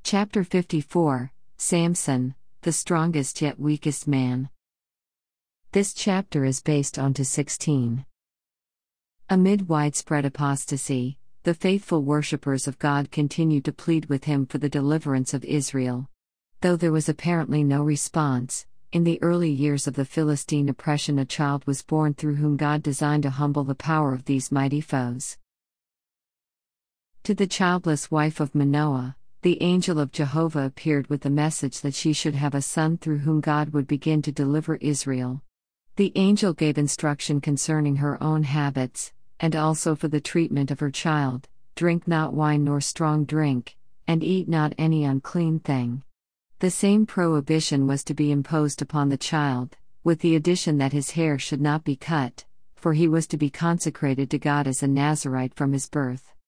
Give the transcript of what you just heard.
Chapter 54, Samson, the strongest yet weakest man. This chapter is based on 16. Amid widespread apostasy, the faithful worshippers of God continued to plead with him for the deliverance of Israel. Though there was apparently no response, in the early years of the Philistine oppression a child was born through whom God designed to humble the power of these mighty foes. To the childless wife of Manoah, the angel of Jehovah appeared with the message that she should have a son through whom God would begin to deliver Israel. The angel gave instruction concerning her own habits, and also for the treatment of her child: drink not wine nor strong drink, and eat not any unclean thing. The same prohibition was to be imposed upon the child, with the addition that his hair should not be cut, for he was to be consecrated to God as a Nazirite from his birth.